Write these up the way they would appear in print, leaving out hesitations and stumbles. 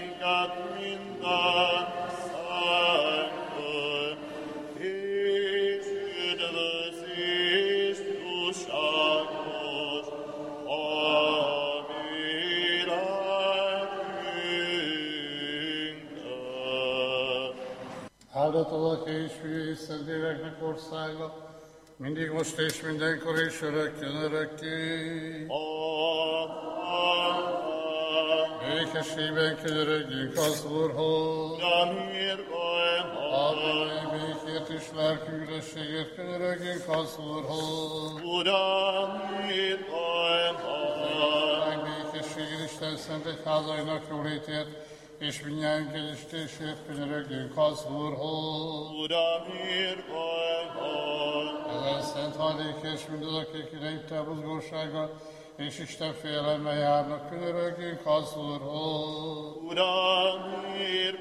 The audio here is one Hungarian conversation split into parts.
minket minden szenttől, és üdvözítsd dusánkat, ami lelkünket. Áldatalak és Fiú és Szentléleknek országa, mindig most és mindenkor és örökkön örökké. Amen. Békességben könyörögjünk az Úrhoz. Uram, írd Állami békért és lelkűrösségért könyörögjünk az Úrhoz. Uram, írd Meg békességért Isten szent egyházainak jólétért és mindnyájunk egyesítésért könyörögjünk az Úrhoz. Uram, írd Ezen szent hajlék és mindazok, akik idejüktel buzgósággal és Isten félelemmel járnak, könyörögjünk az Úrhoz. Uram, írd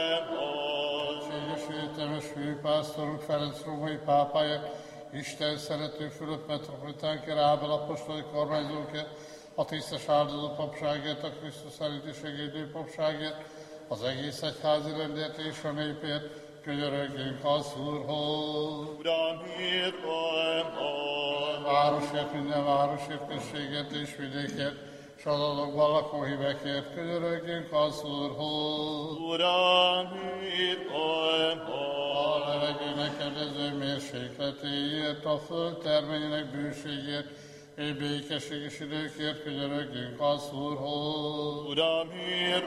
Séges egyetemes főpásztorunk Ferenc római pápája, Isten szerető Fülöp metropolitánk, Rábel apostoli kormányzónkért, a tisztes áldozó papságért, a Krisztus szerinti segédő papságért, az egész egyházi rendért és a népért, könyörögjünk az Úrhoz. Uram, írd Városért, minden városért, községért és vidékért, s az azokban lakó hívekért, könyörögjünk az Úrhoz. Uram, írd A levegőnek kedvező mérsékletéért, a föld terményének bőségért, és békességes időkért könyörögjünk az Úrhoz. Uram, írd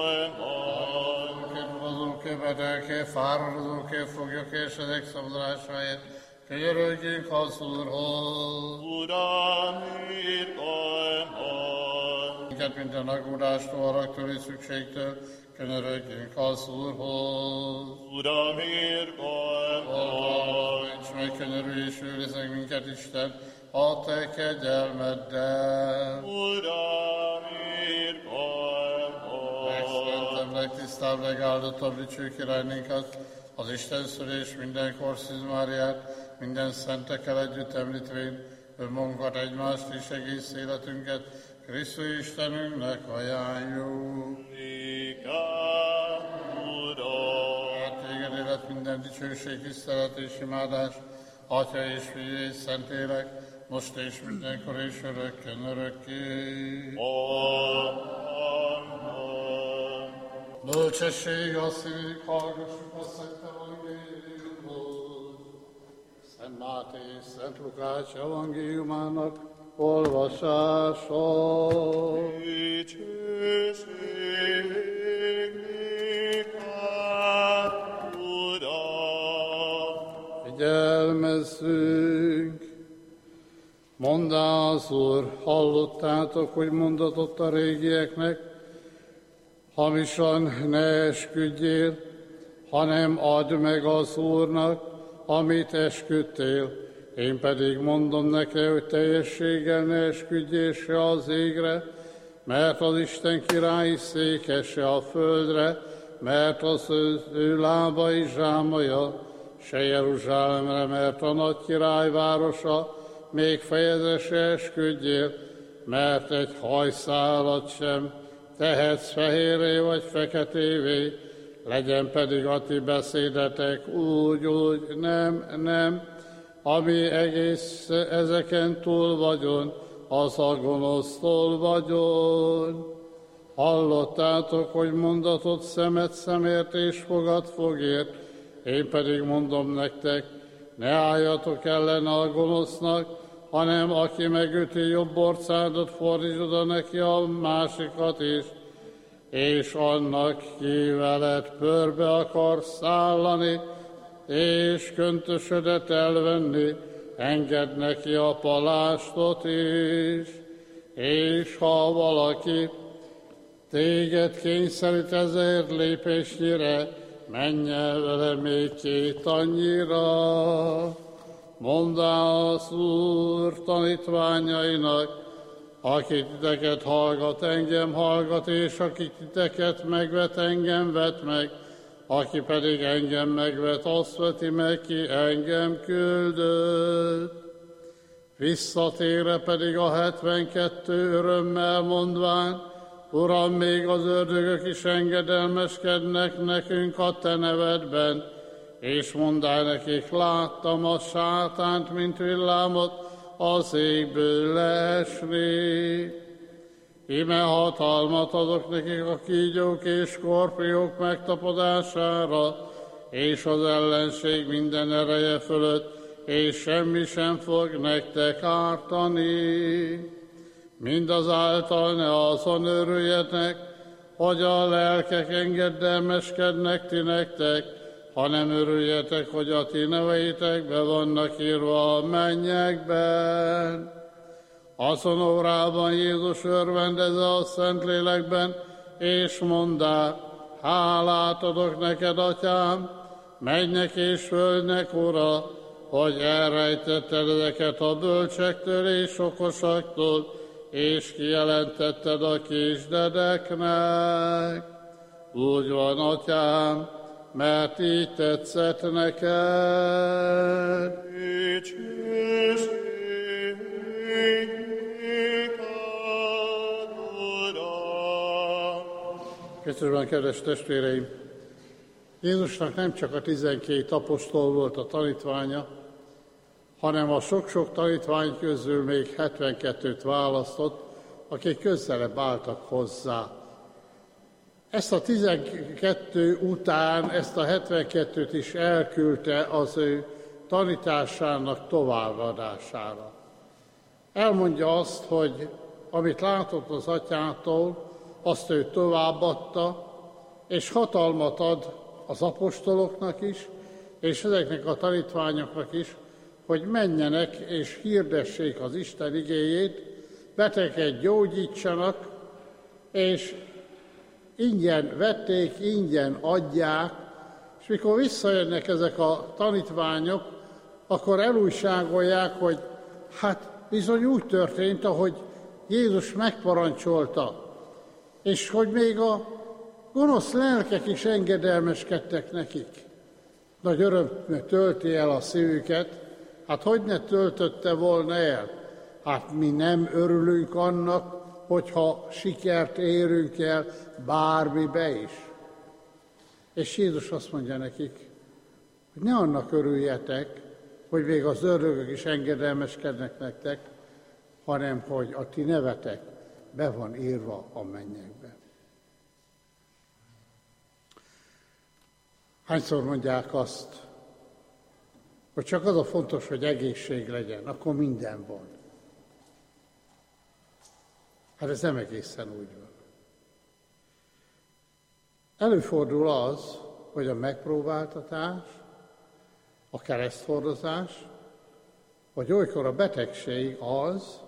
Azokért, betegekért, fáradozókért, foglyokért, és ezek szabadulásáért, könyörögjünk az Úrhoz. Uram, írd Minket minden aggódástól, haragtól és szükségtől, könyörögjünk az Úrhoz. Uram, írd És megkönyörülj és őrizeg minket, Isten, a te kegyelmeddel. Uram, írd Megszentebb, legtisztább, legáldottabb, dicső királynénkat, az Isten szülés mindenkor Szűz Máriát, minden szentekkel együtt említvén, önmagunkat, egymást és egész életünket Krisztus Istenünknek ajánljuk. Téged élet minden dicsőség, tisztelet és imádás, Atya és Fiú és Szentlélek, most és mindenkor és örökkön örökké. Bölcsesség, azt hívjuk, hallgassuk a Szent Evangéliumot. Szent Máté és Szent Lukács evangéliumának olvasása. Dicsőség néked, Uram! Figyelmezzünk! Mondá az Úr, hallottátok, hogy mondatott a régieknek, hamisan ne esküdjél, hanem add meg az Úrnak, amit esküdtél. Én pedig mondom neked, hogy teljességgel ne esküdjél se az égre, mert az Isten királyi széke, se a földre, mert az ő lábai zsámaja, se Jeruzsálemre, mert a nagy király városa, még fejezre se esküdjél, mert egy hajszálat sem tehetsz fehérré vagy feketévé, legyen pedig a ti beszédetek úgy, nem, ami egész ezeken túl vagyon, az a gonosztól vagyon. Hallottátok, hogy mondatot szemet szemért és fogad fogért, én pedig mondom nektek, ne álljatok ellen a gonosznak, hanem aki megüti jobb orcádat, fordítsd oda neki a másikat is, és annak, ki veled pörbe akar szállani, és köntösödet elvenni, engedd neki a palástot is, és ha valaki téged kényszerít ezért lépésnyire, menj el vele még 2 annyira. Mondd az Úr tanítványainak, aki titeket hallgat, engem hallgat, és aki titeket megvet, engem vet meg, aki pedig engem megvet, azt veti meg, ki engem küldött. Visszatérve pedig a 72 örömmel mondván, Uram, még az ördögök is engedelmeskednek nekünk a te nevedben, és mondál nekik, láttam a sátánt, mint villámot az égből leesni. Íme hatalmat adok nekik a kígyók és skorpiók megtapadására, és az ellenség minden ereje fölött, és semmi sem fog nektek ártani. Mindazáltal ne azon örüljetek, hogy a lelkek engedelmeskednek ti nektek, hanem örüljetek, hogy a ti neveitek be vannak írva a mennyekben. Azon órában Jézus örvendeze a Szentlélekben, és mondá, hálát adok neked, Atyám, mennyek és földnek Ura, hogy elrejtetted ezeket a bölcsektől és okosaktól, és kijelentetted a kisdedeknek. Úgy van, Atyám, mert így tetszett neked. Köszönöm, kedves testvéreim! Jézusnak nem csak a 12 apostol volt a tanítványa, hanem a sok-sok tanítvány közül még 72-t választott, akik közelebb álltak hozzá. Ezt a 12 után, ezt a 72-t is elküldte az ő tanításának továbbadására. Elmondja azt, hogy amit látott az Atyától, azt ő továbbadta, és hatalmat ad az apostoloknak is, és ezeknek a tanítványoknak is, hogy menjenek és hirdessék az Isten igéjét, betegeket gyógyítsanak, és ingyen vették, ingyen adják, és mikor visszajönnek ezek a tanítványok, akkor elújságolják, hogy hát bizony úgy történt, ahogy Jézus megparancsolta, és hogy még a gonosz lelkek is engedelmeskedtek nekik. Nagy öröm tölti el a szívüket, hát hogy ne töltötte volna el? Hát mi nem örülünk annak, hogyha sikert érünk el bármibe is. És Jézus azt mondja nekik, hogy ne annak örüljetek, hogy még az ördögök is engedelmeskednek nektek, hanem hogy a ti nevetek be van írva a mennyekben. Hányszor mondják azt, hogy csak az a fontos, hogy egészség legyen, akkor minden van. Hát ez nem egészen úgy van. Előfordul az, hogy a megpróbáltatás, a kereszthordozás, vagy olykor a betegség az,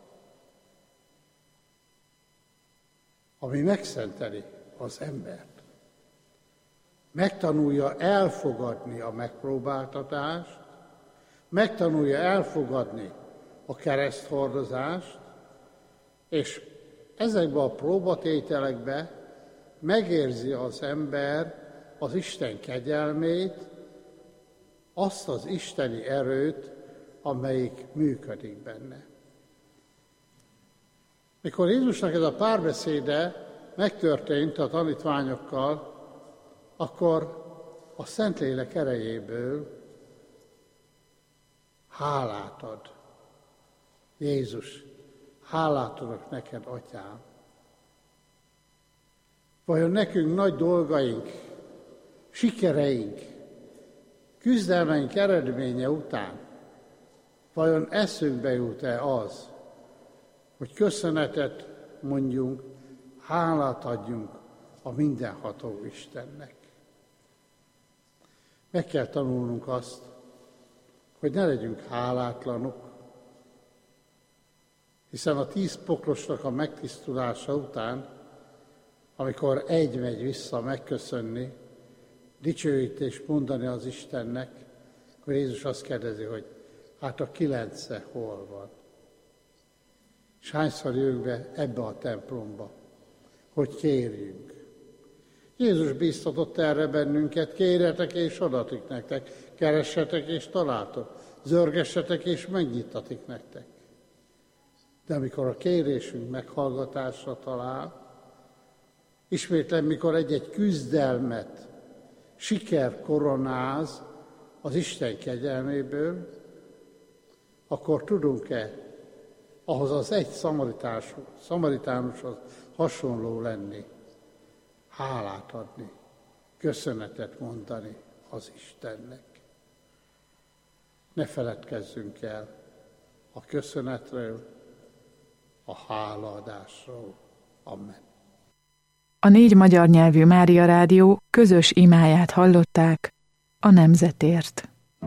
ami megszenteli az embert. Megtanulja elfogadni a megpróbáltatást, megtanulja elfogadni a kereszthordozást, és ezekben a próbatételekben megérzi az ember az Isten kegyelmét, azt az isteni erőt, amelyik működik benne. Mikor Jézusnak ez a párbeszéde megtörtént a tanítványokkal, akkor a Szentlélek erejéből hálát ad. Jézus, hálát adok neked, Atyám. Vajon nekünk nagy dolgaink, sikereink, küzdelmeink eredménye után vajon eszünkbe jut-e az, hogy köszönetet mondjunk, hálát adjunk a mindenható Istennek? Meg kell tanulnunk azt, hogy ne legyünk hálátlanok, hiszen a 10 poklosnak a megtisztulása után, amikor egy megy vissza megköszönni, dicsőítést mondani az Istennek, akkor Jézus azt kérdezi, hogy hát a 9 hol van? És hányszor jövünk be ebbe a templomba, hogy kérjünk. Jézus bíztatott erre bennünket, kérjetek és adatik nektek, keressetek és találtok, zörgessetek és megnyitatik nektek. De amikor a kérésünk meghallgatásra talál, Ismétlem, mikor egy-egy küzdelmet siker koronáz az Isten kegyelméből, akkor tudunk-e ahhoz az egy szamaritánushoz hasonló lenni, hálát adni, köszönetet mondani az Istennek. Ne feledkezzünk el a köszönetről, a hálaadásról. Amen. A 4 magyar nyelvű Mária Rádió közös imáját hallották a nemzetért.